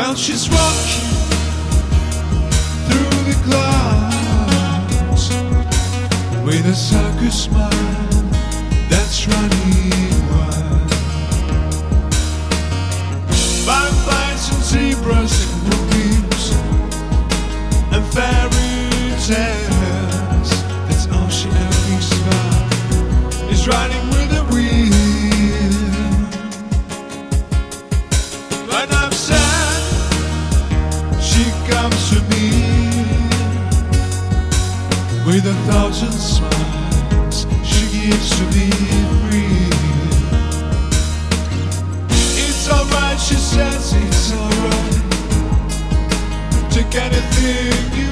Now she's walking through the clouds with a circus smile that's running wild. Fireflies and zebras and moonbeams and fairy tales. That's all she ever thinks about, is riding with the wind. When I'm sad, she comes to me with 1,000 smiles. She gives to me free. It's alright, she says, it's alright. Take anything you